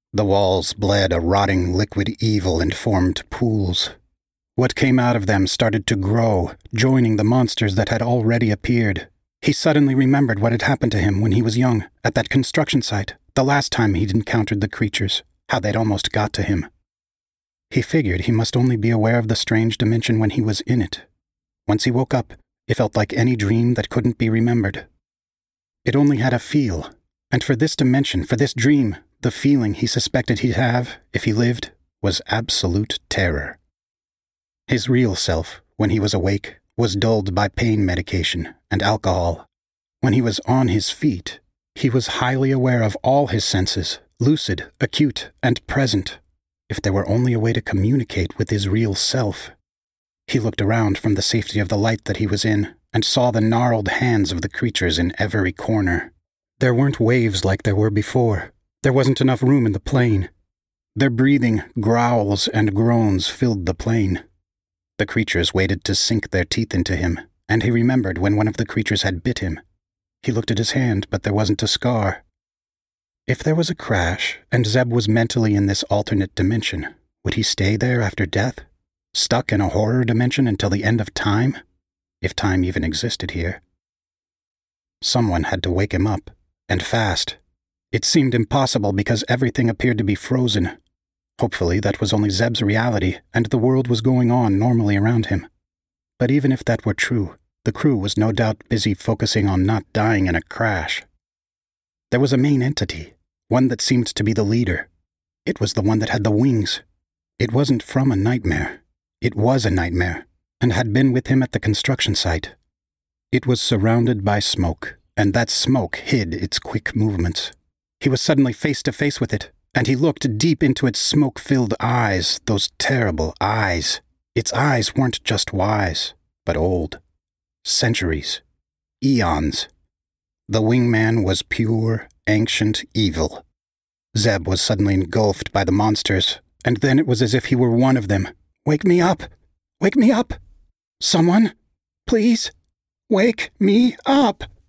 The walls bled a rotting liquid evil and formed pools. What came out of them started to grow, joining the monsters that had already appeared. He suddenly remembered what had happened to him when he was young, at that construction site, the last time he'd encountered the creatures, how they'd almost got to him. He figured he must only be aware of the strange dimension when he was in it. Once he woke up, it felt like any dream that couldn't be remembered. It only had a feel, and for this dimension, for this dream, the feeling he suspected he'd have, if he lived, was absolute terror. His real self, when he was awake, was dulled by pain medication and alcohol. When he was on his feet, he was highly aware of all his senses, lucid, acute, and present. If there were only a way to communicate with his real self. He looked around from the safety of the light that he was in and saw the gnarled hands of the creatures in every corner. There weren't waves like there were before. There wasn't enough room in the plane. Their breathing, growls, and groans filled the plane. The creatures waited to sink their teeth into him, and he remembered when one of the creatures had bit him. He looked at his hand, but there wasn't a scar. If there was a crash, and Zeb was mentally in this alternate dimension, would he stay there after death? Stuck in a horror dimension until the end of time? If time even existed here. Someone had to wake him up, and fast. It seemed impossible because everything appeared to be frozen. Hopefully that was only Zeb's reality, and the world was going on normally around him. But even if that were true, the crew was no doubt busy focusing on not dying in a crash. There was a main entity, one that seemed to be the leader. It was the one that had the wings. It wasn't from a nightmare. It was a nightmare, and had been with him at the construction site. It was surrounded by smoke, and that smoke hid its quick movements. He was suddenly face to face with it, and he looked deep into its smoke-filled eyes, those terrible eyes. Its eyes weren't just wise, but old. Centuries. Eons. The wingman was pure, ancient evil. Zeb was suddenly engulfed by the monsters, and then it was as if he were one of them. Wake me up! Wake me up! Someone, please, wake me up!